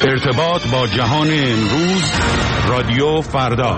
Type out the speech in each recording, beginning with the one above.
ارتباط با جهان امروز، رادیو فردا.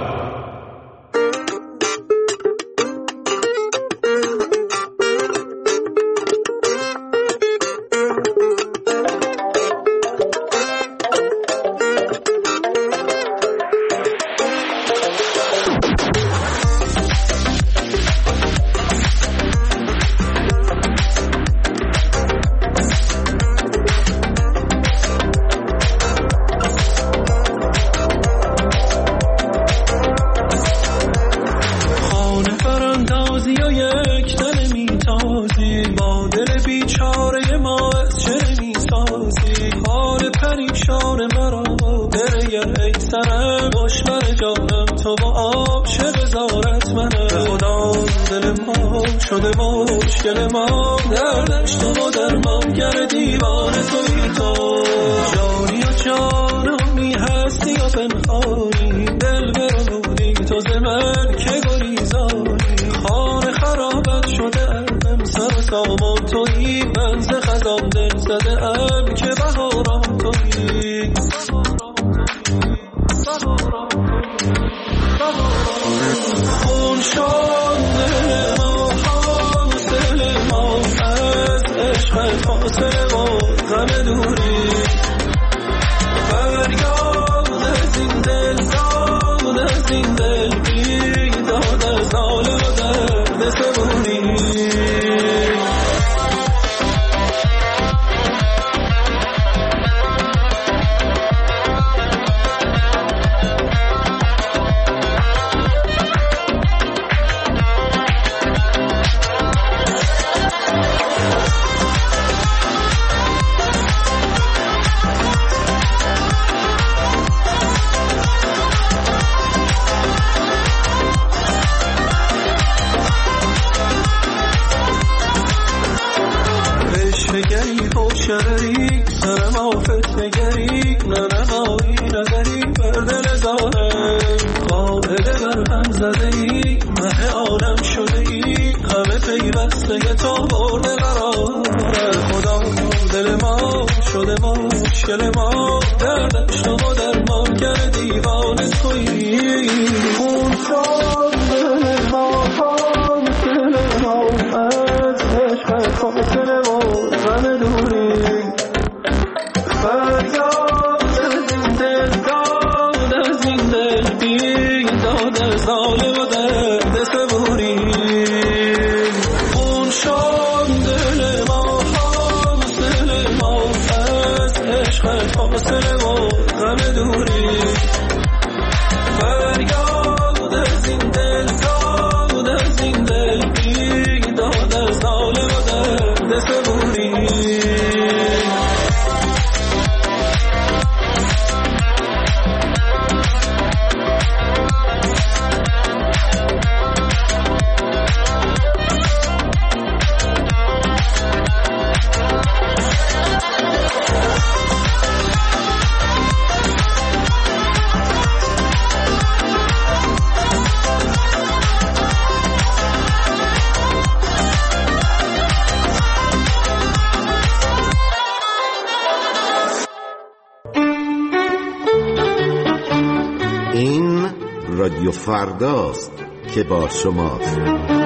رادیو فرداست که با شماست.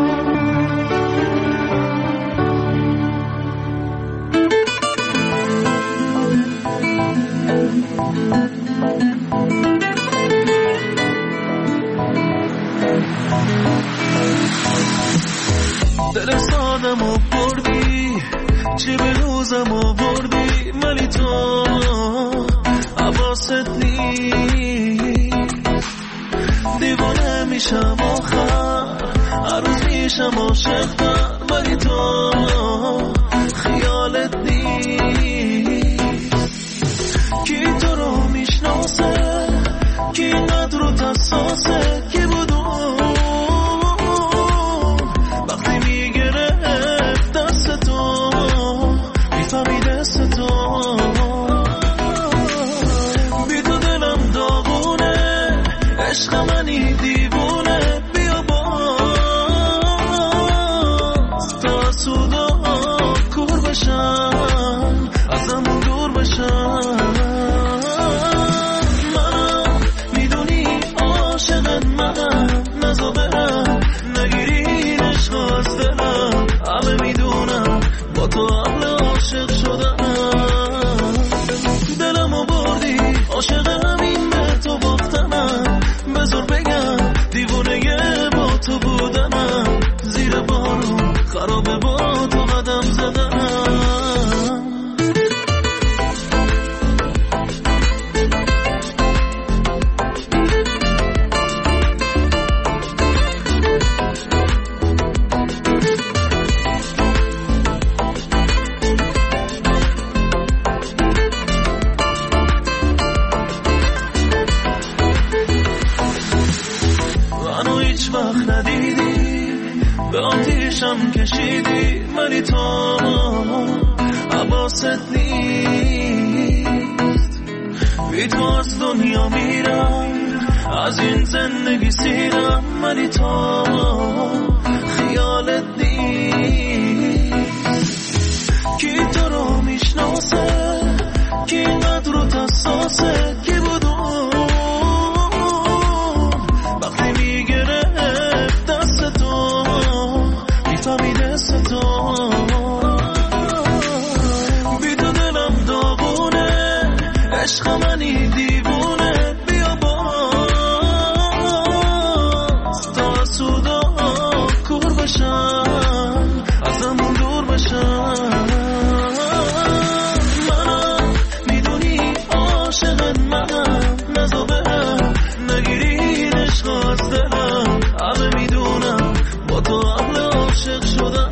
دل سادمو بردی، چی به روزمو بردی، ولی تو حواست نیست. دیوانه میشم آخر، هر روز میشم عاشق‌تر، ولی تو خیالت نیست. کی تو رو میشناسه، کی اینقدر رو حساسه، کی بود وقتی میگرفت دست تو، میفهمی دست تو. بی تو دلم داغونه، عشق منی دیوونه، بیا باز تا سودا کشیدی ولی تو حواست نیست. بی تو از دنیا میرم، از این زندگی سیرم، ولی تو خیالت نیست. کی تو رو میشناسه، کی اینقدر رو حساسه، کی بود وقتی میگرفت دست تو، میفهمید دست تو. بی تو دلم داغونه، عشق منی دیوونه، بیا باز تا سودا کور بشم، ازمون دور بشم. منم میدونی عاشق منم، نزا برم نگیری عشق از دلم. همه میدونم با تو عمل عاشق شدم،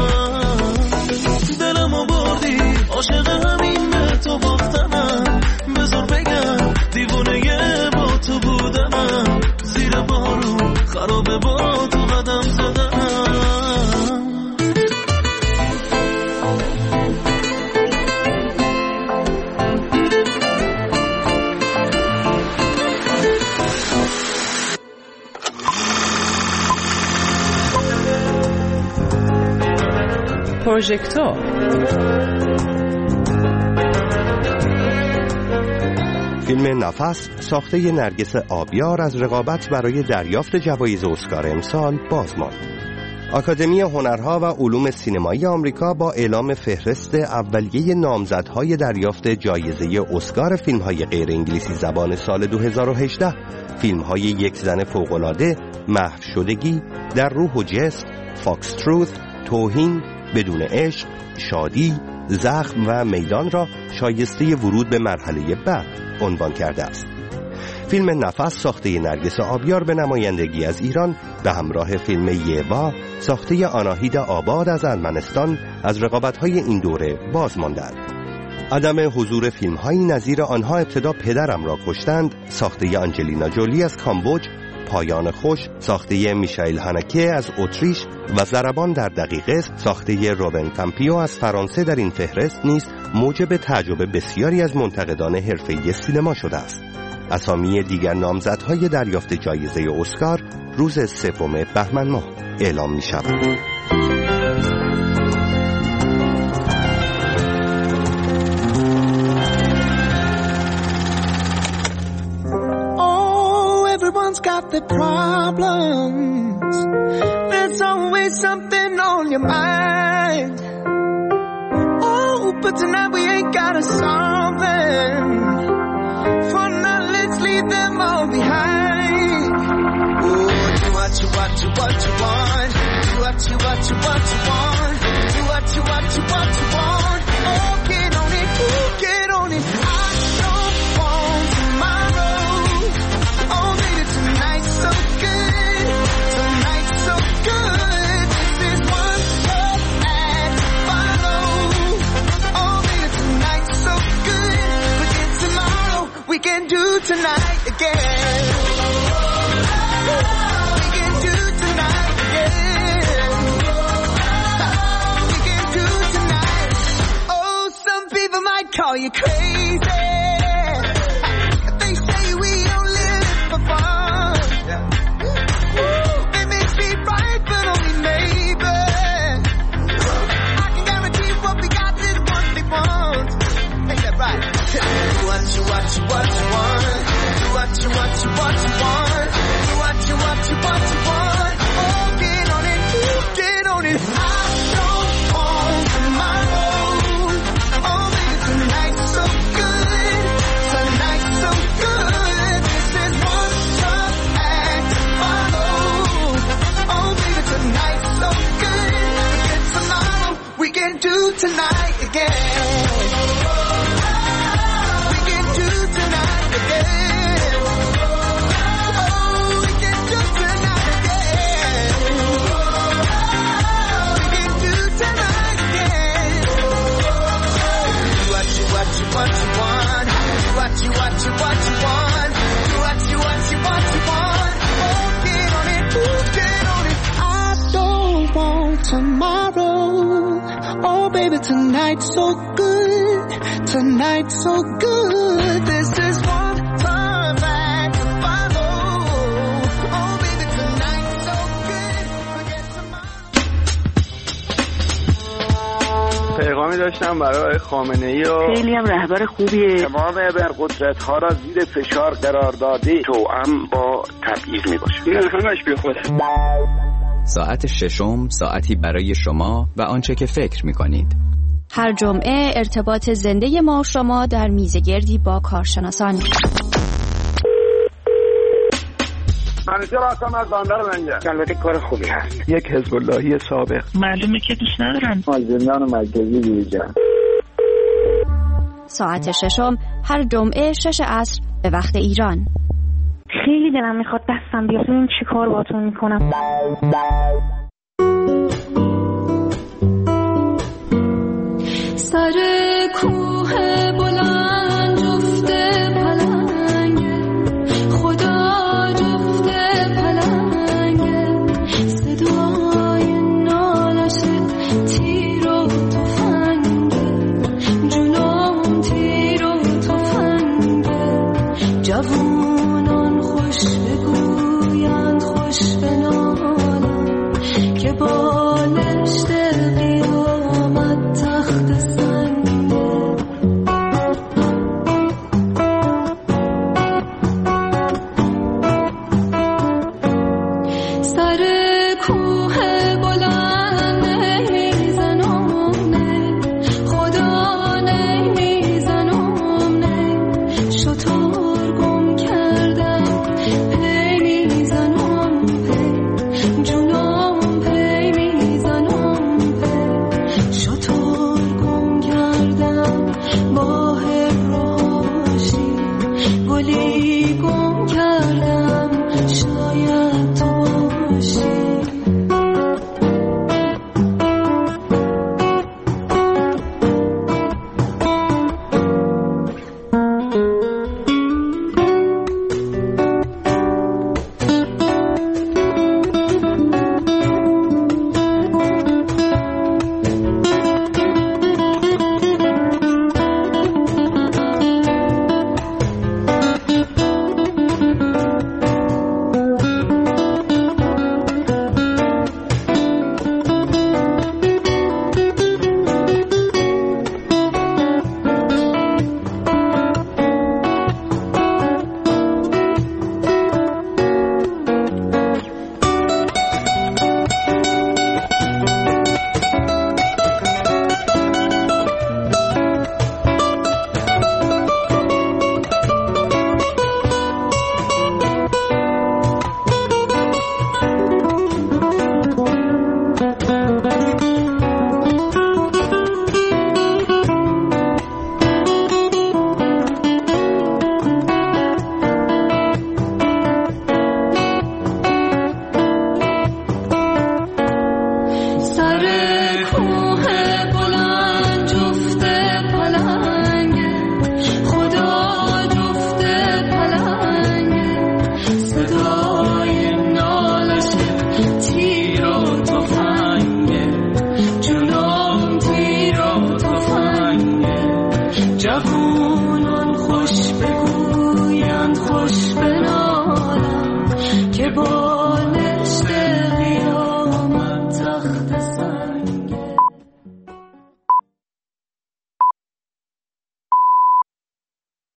دلمو بردی عاشق همین به تو باختنم. بذار بگم دیوونه با تو بودنم، زیر بارون خرابه با تو قدم زدم. پروژکتور فیلم نفس ساخته نرگس آبیار از رقابت برای دریافت جوایز اسکار امسال باز ماند. آکادمی هنرها و علوم سینمایی آمریکا با اعلام فهرست اولیه نامزدهای دریافت جایزه اسکار فیلم‌های غیر انگلیسی زبان سال 2018 فیلم‌های یک زن فوق‌العاده، محو شدگی، در روح و جسم، فاکس تروث، توهین، بدون عشق، شادی، زخم و میدان را شایسته ورود به مرحله بعد عنوان کرده است. فیلم نفس ساخته نرگس آبیار به نمایندگی از ایران به همراه فیلم یوا ساخته آناهید آباد از ارمنستان از رقابت‌های این دوره باز ماندند. عدم حضور فیلم‌هایی نظیر آنها ابتدا پدرم را کشتند ساخته آنجلینا جولی از کامبوج، پایان خوش ساخته میشائیل هانکه از اتریش و ضربان در دقیقه ساخته روبن کامپیو از فرانسه در این فهرست نیز موجب تعجب بسیاری از منتقدان حرفه‌ای سینما شده است. اسامی دیگر نامزدهای دریافت جایزه اسکار روز 3 بهمن ماه اعلام می‌شود. Everyone's got their problems. There's always something on your mind. Oh, but tonight we ain't gotta solve them. For now, let's leave them all behind. Oh, do what you want. Do what you want. Do what you want. Do what you want. Do what you want. Do what you want. Oh, get on it. Oh, get on it. I don't want tomorrow. Oh, baby, tonight's so good. Tonight's so good. This is one love act follow. Oh, baby, tonight's so good. Forget tomorrow. We can do tonight again. We can do tonight again. We can do tonight. Oh, some people might call you crazy. They say we only live for fun. They may be right, but only maybe. I can guarantee what we got is what they want. Ain't that right? Do what you want. Do what you want. Do what you want. Do what you want. Do what you want. Do what you want. Oh, get on it. Get on it. I don't want tomorrow. Oh, baby, tonight's so good. Tonight's so good. This is one tough act to follow. Oh, baby, tonight's so good. Forget tomorrow. We can do tonight again. We can do tonight again. Oh, we can do tonight again. We can do tonight again. Do what you want. Do what you want. Do what you want. Do what you want. Do what you want. Do what you want. Oh, get on it. Get on it. I don't want tomorrow. Oh baby, tonight's so good, tonight's so good. This is one perfect follow. Oh baby, tonight's so good. Forget tomorrow. پیغامی داشتم برای خامنه‌ای و خیلی هم رهبر خوبیه. تمام ابرقدرت‌ها را زیر فشار قرار داده توأم با تبعیض میباشه. این همش بیخوده. ساعت ششم، ساعتی برای شما و آنچه که فکر می‌کنید. هر جمعه ارتباط زنده ما و شما در میزگردی با کارشناسان. منیجر هستم از بندر منجر. البته کار خوبی هست. یک حزب اللهی سابق. معلومه که دوست ندارن. زندان مرکزی بیرجان. ساعت ششم هر جمعه 6 عصر به وقت ایران. خیلی دلم میخواد دستم بیاد ببین چی کار باهاتون میکنم. سر کوه بلند جفت پلنگه، خدا جفت پلنگه، صدای نالش تیر و تفنگه، جلوم تیر و تفنگه، جوونان خوش بگویند خوش بنالن که بالشت قیامت تخت سنگه. سر کوه بلند نمیزنم خدا نمیزنم شطور گم کردم پی میزنم پی جونم پی میزنم پی شطور گم کردم با هراشی گلی